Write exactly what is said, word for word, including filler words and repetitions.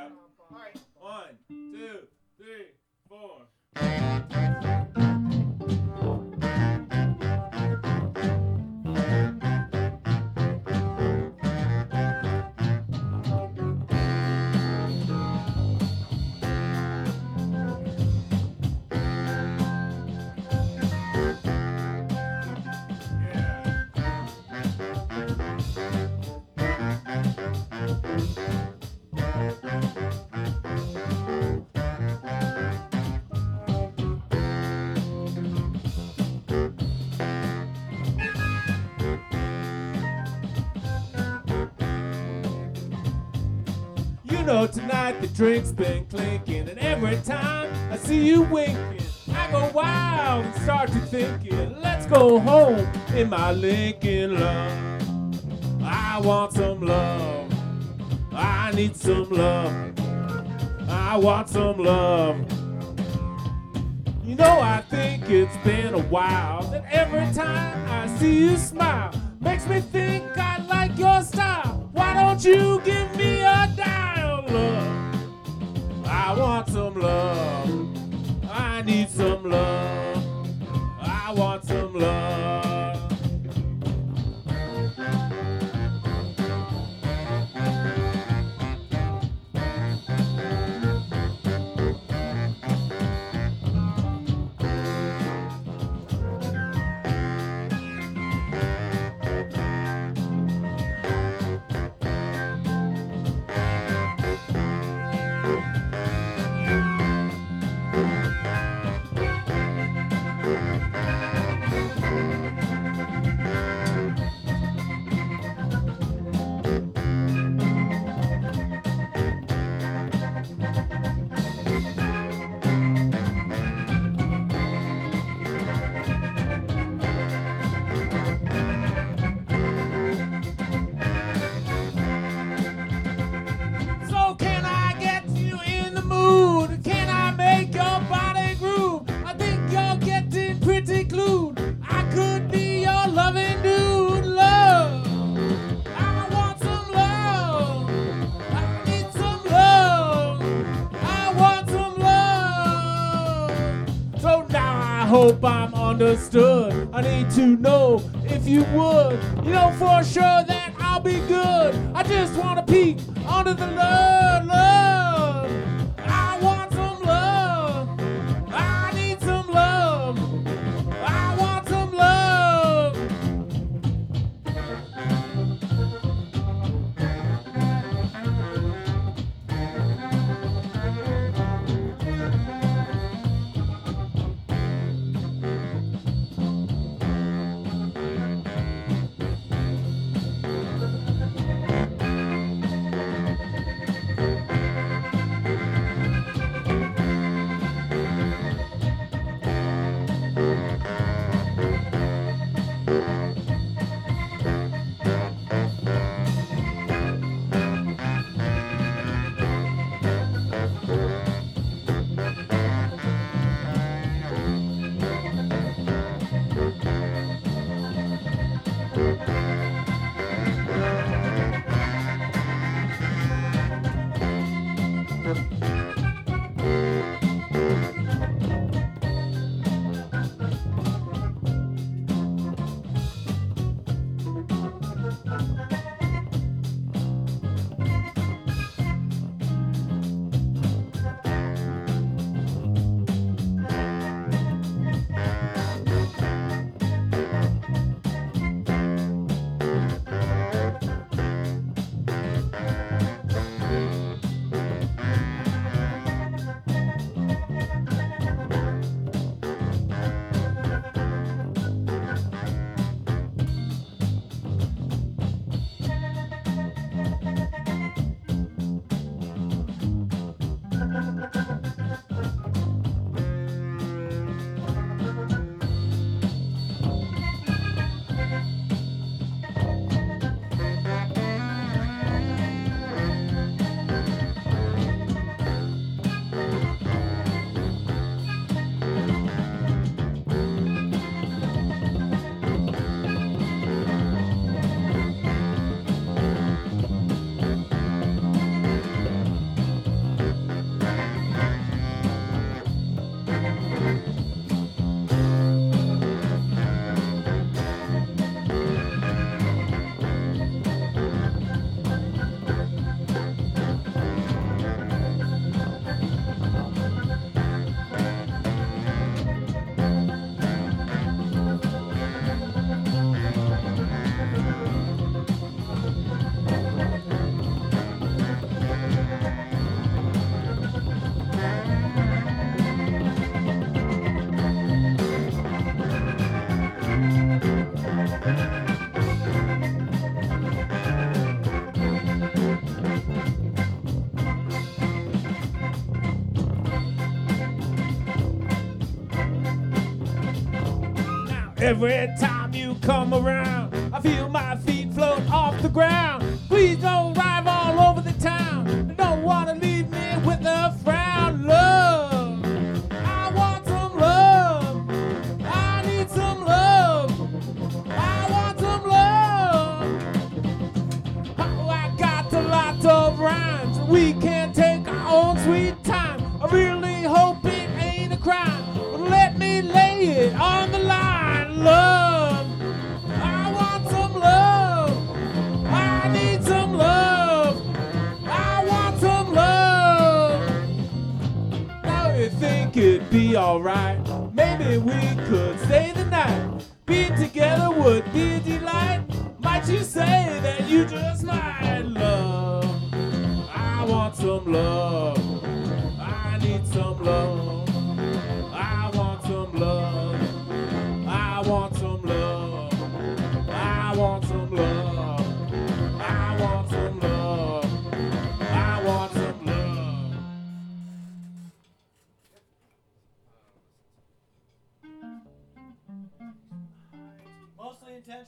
Yeah. All right. One, two, three, four. You know tonight the drink's been clinking, and every time I see you winking, I go wild and start to thinking, let's go home in my Lincoln, love. I want some love. I need some love. I want some love. You know I think it's been a while, that every time I see you smile makes me think I like your style. Why don't you give me a dial, love? I want some love. I need some love. I want some love. I hope I'm understood. I need to know if you would. You know for sure that I'll be good. I just want to peek under the love, love. I want some love. I need some love. I want some love. Every time you come around, I feel my feet float off the ground. Please don't drive all over the town. I don't want to leave me with a frown. Love, I want some love. I need some love. I want some love. Oh, I got a lot of rhymes. We can take our own sweet time. I really hope it ain't a crime. But let me lay it on the line. Love, I want some love. I need some love. I want some love. Now you think it'd be alright? Maybe we could stay the night. Being together would be a delight. Might you say that you just might? Love, I want some love. I need some love. I want some love. I want some love. I want some love. I want some love. I want some love. Mostly intentional.